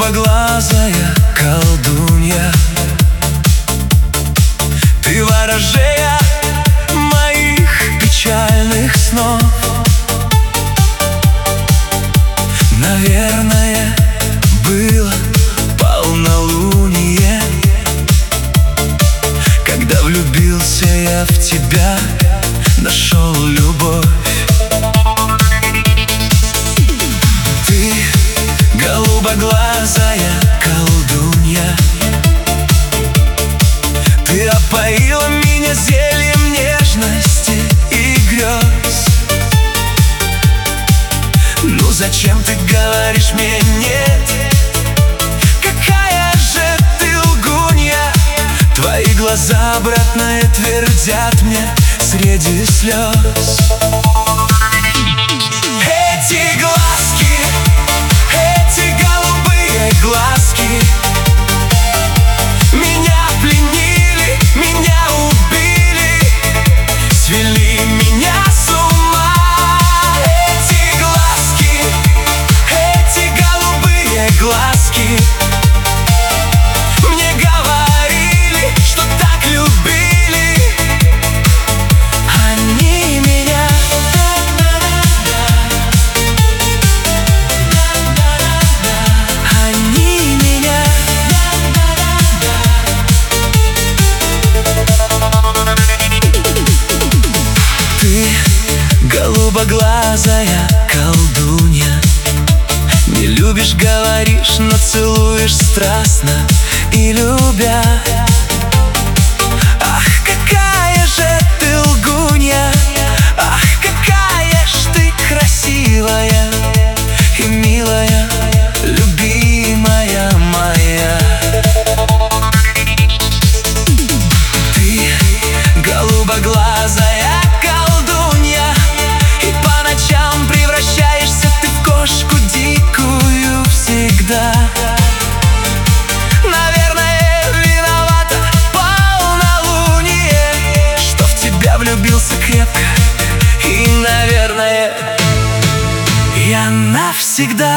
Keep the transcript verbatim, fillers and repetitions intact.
голубоглазая колдунья, ты ворожея моих печальных снов. Наверное, было полнолуние, когда влюбился я в тебя, нашел любовь. Ты голубоглазая колдунья, ты опоила меня зельем нежности и грез. Ну зачем ты говоришь мне нет? Какая же ты лгунья! Твои глаза обратное твердят мне среди слез. Эти глазки, эти голубые глазки меня пленили, меня убили, свели меня с ума. Эти глазки, эти голубые глазки мне говорили, что так любили они меня. Они меня. Ты голубоглазая колдунья, не любишь, говоришь, но целуешь страстно и любя. Ах, какая же ты лгунья! Ах, какая ж ты красивая и милая, любимая моя. Ты голубоглазая колдунья, и по ночам превращаешься ты в кошку дикую всегда. Наверное, виновата полнолуние, что в тебя влюбился крепко. И, наверное, я навсегда.